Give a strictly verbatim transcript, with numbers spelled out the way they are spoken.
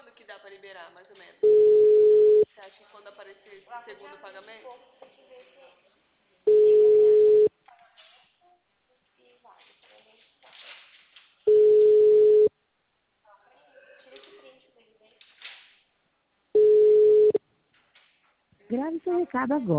quando que dá para liberar, mais ou menos? Você acha que quando aparecer esse segundo pagamento? Grave seu recado agora.